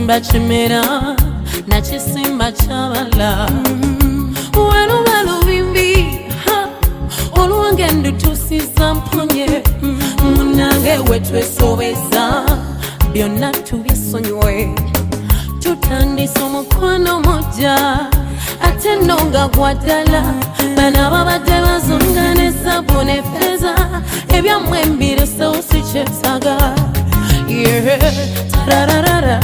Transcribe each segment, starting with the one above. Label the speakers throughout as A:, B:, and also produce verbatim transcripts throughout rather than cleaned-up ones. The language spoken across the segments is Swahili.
A: Chisimba chimera na chisimba chabala Welu welu bimbi Oluwange ndutusiza mponye Munange wetwe sobeza Byonna tubisonywe Tutandisa omukwano moja Ate nonga gwadala Bana babadde bazunga ne zabu ne feza Ebyamwe mbiri so sikyetaaga Yeah, tararara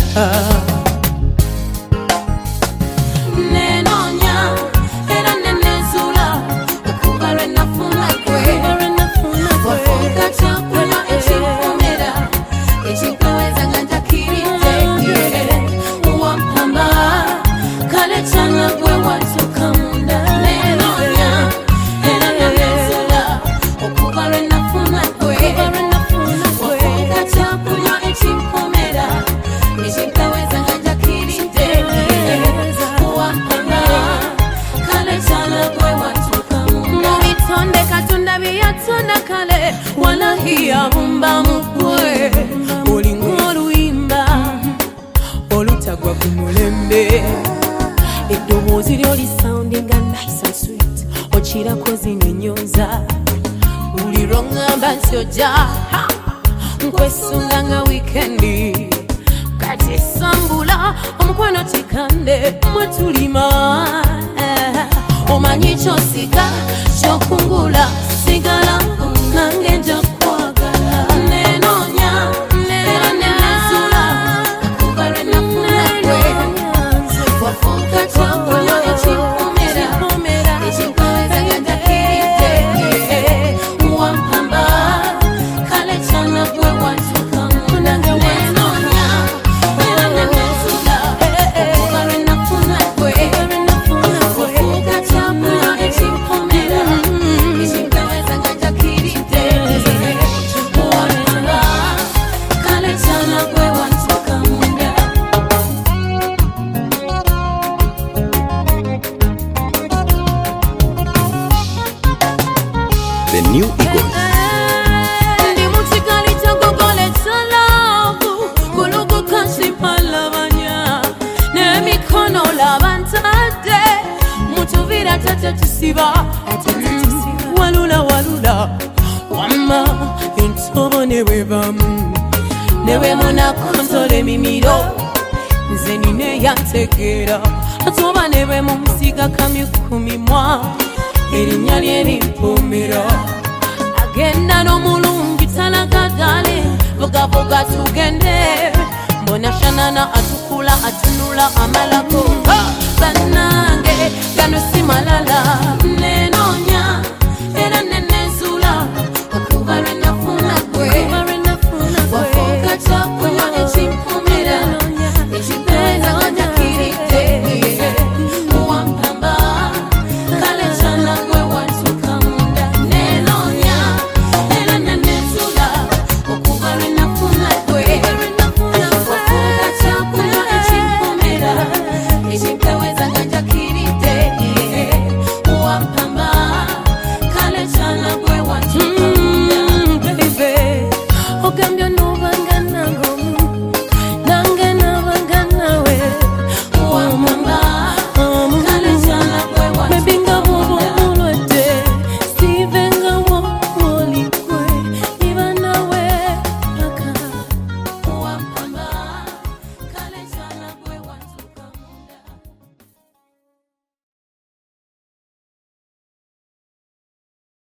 A: Nenonya, era nenezula Okuba lwe nafuna kwe Wafuka kyakunywa ekifumira Ekikaweza nga ntakirite Wampamba, kale kyana gwe watuka munda Nenonya, era nenezula Okuba lwe nafuna kwe Wafuka kyakunywa ekifumira Ekikaweza nga ntakirite Wampamba, kale kyana gwe watuka munda Mubitonde Katonda byeyatonda kale Wallahi yabumba mugwe Olinga oluyimba Olutagwa ku mulembe Eddoboozi lyo lisoundinga nice and sweet Okirako zino ennyonza Buli lw'oŋŋamba nti ojja Nkwesunga nga weekendi Kati sambula omukwano tikande mwe tulima Omanyi ky'osiga ky'okungula sigala nange nja kwagala Nenonya, era nenezula Okuba lwe nafuna kwe Wafuka kyakunywa ekifumira Ekikaweza nga ntakirite Wampamba, kale kyana gwe watuka munda Nenonya, era nenezula Okuba lwe nafuna kwe Wafuka kyakunywa ekifumira Ekikaweza nga ntakirite Wampamba, kale kyana gwe watuka munda
B: The New Eagles.
A: Ndi mukigali kyagogole kyalavu Kulugu kansipalabanya N'emikono laba ntadde Mutuvira tate tusiba Walula walula Wamma entobo ne bwebamu Ne bwe munakontola emimiro Nze nina eyantegeera Atoba ne bwe mumusiga kamyu ku mimwa Erinnya lye limpuumira Agenda n'omulungi talagadale Vugavuga tugende Mbona shanana atukula atunula amalako Bana